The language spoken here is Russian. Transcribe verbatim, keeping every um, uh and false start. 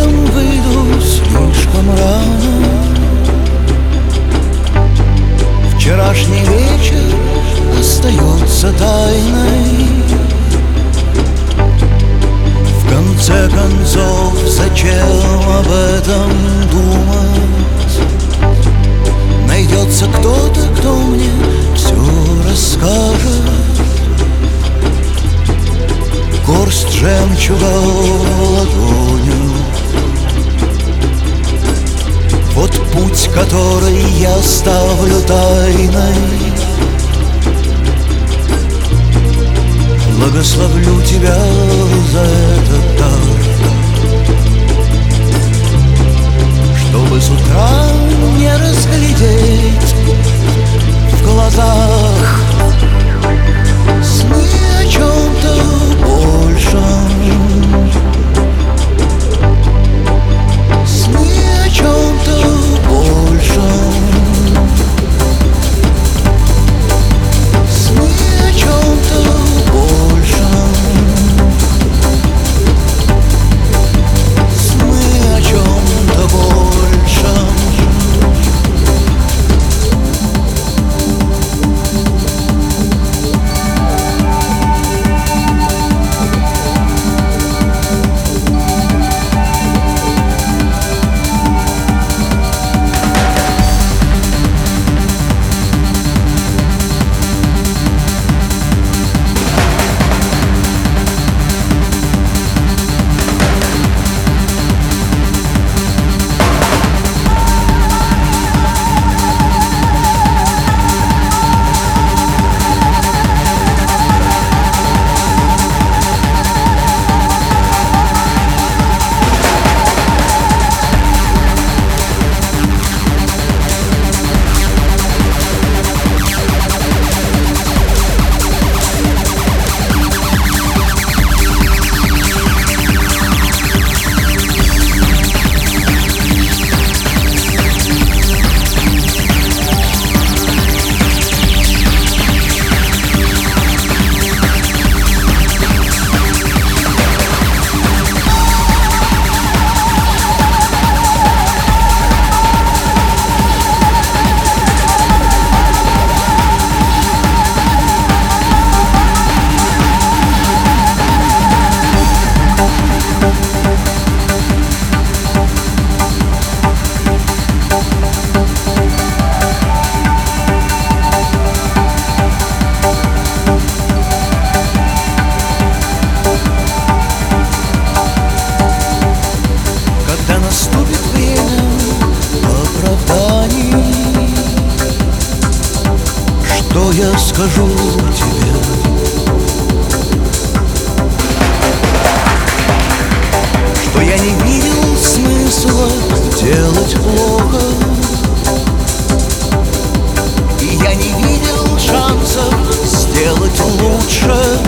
утром выйду слишком рано. Вчерашний вечер остается тайной. В конце концов, зачем об этом думать? Найдется кто-то, кто мне все расскажет. Горсть жемчуга в ладонью. Вот путь, который я ставлю тайной. Благословлю тебя за этот дар, чтобы с утра не разглядеть в глазах сны о чем-то большем, сны о чем-то большем, сны о чем-то большем, сны о чем-то большем. Наступит время оправданий. Что я скажу тебе? Что я не видел смысла делать плохо, и я не видел шансов сделать лучше.